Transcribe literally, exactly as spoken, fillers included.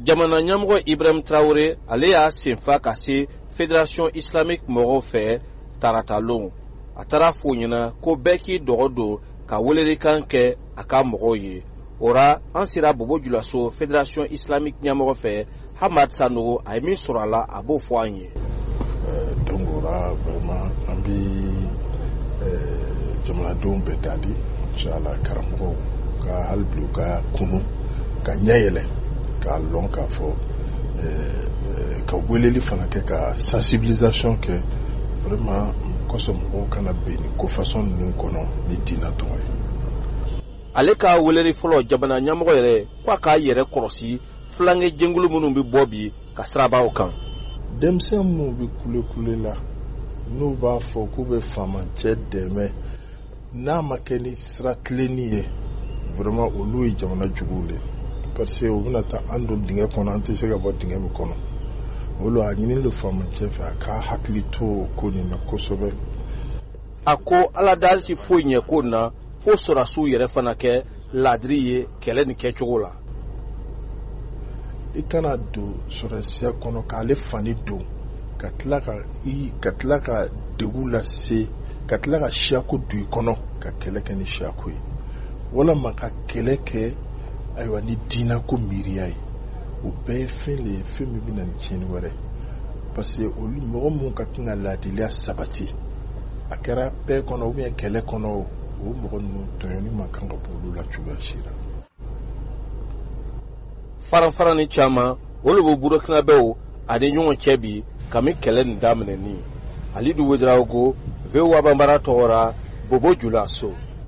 jamana ɲɛmɔgɔ Ibrahim Traoré ale y'a senfa ka se Fédération Islamique mɔgɔw fɛ taratalon. A taara f'u ɲɛna ko bɛɛ k'i dɔgɔ don ka welelikan kɛ a ka mɔgɔw ye. Ora an sera Bobo Dioulasso Fédération Islamique ɲɛmɔgɔ fɛ Hamad Sanogo a ye min sɔrɔ a la a b'o fɔ an ye. Donc ora vraiment an bɛ jamanadenw bɛɛ dali inshallah karamɔgɔw ka hali bi u ka kunu ka ɲɛ yɛlɛ k'a lɔn k'a fɔ ka weleli fana kɛ ka sensibilisation kɛ vraiment kɔsɔ mɔgɔw kana bɛn ni ko façon ninnu kɔnɔ ni diinɛ tɔgɔ ye. Ale ka weleri fɔlɔ jamana ɲɛmɔgɔ yɛrɛ k'a k'a yɛrɛ kɔlɔsi filankɛ jɛnkulu minnu bɛ bɔ bi ka sirabaw kan. Denmisɛn minnu bɛ kule kule la n'u b'a fɔ k'u bɛ faamacɛ dɛmɛ n'a ma kɛ ni sira tilenni ye vraiment olu ye jamana juguw le parce que u bɛna taa an don dingɛ kɔnɔ an tɛ se ka bɔ dingɛ min kɔnɔ. Olu a ɲini le faamacɛ fɛ a ka hakili to ko nin na kosɛbɛ. A ko ala dali ti foyi ɲɛ ko na fo sɔrɔsiw yɛrɛ fana kɛ ladiri ye kɛlɛ nin kɛcogo la. I kana don sɔrɔsiya kɔnɔ k'ale fani don ka tila ka i ka tila ka degun lase ka tila ka siyako don i kɔnɔ ka kɛlɛ kɛ ni siyako ye walama ka kɛlɛ kɛ ayiwa ni diinɛ ko miiriya ye o bɛɛ ye fɛn le ye fɛn min bɛ na ni tiɲɛni wɛrɛ parce que olu mɔgɔ minnu ka kan ka laadiliya sabati a kɛra bɛɛ kɔnɔ ou bien kɛlɛ kɔnɔ o o mɔgɔ ninnu tɔɲɔni ma kan ka bɔ olu la cogoya si la. Faran-faran ni caman olu bɛ Burukinabew ani ɲɔgɔn cɛ bi kami kɛlɛ nin daminɛni. Alidu Ouedraogo, V O A Bambara tɔgɔra Bobo Dioulasso.